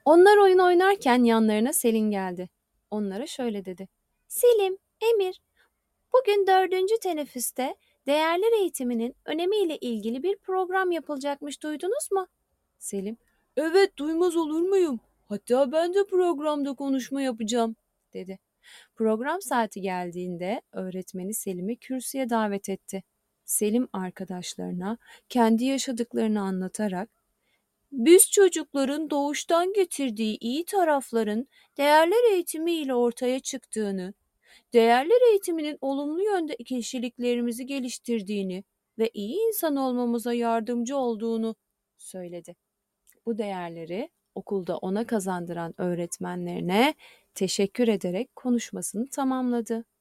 Onlar oyun oynarken yanlarına Selin geldi. Onlara şöyle dedi. Selim, Emir, bugün dördüncü teneffüste değerler eğitiminin önemiyle ilgili bir program yapılacakmış, duydunuz mu? Selim, evet duymaz olur muyum? Hatta ben de programda konuşma yapacağım, dedi. Program saati geldiğinde öğretmeni Selim'i kürsüye davet etti. Selim arkadaşlarına kendi yaşadıklarını anlatarak biz çocukların doğuştan getirdiği iyi tarafların değerler eğitimi ile ortaya çıktığını, değerler eğitiminin olumlu yönde kişiliklerimizi geliştirdiğini ve iyi insan olmamıza yardımcı olduğunu söyledi. Bu değerleri okulda ona kazandıran öğretmenlerine teşekkür ederek konuşmasını tamamladı.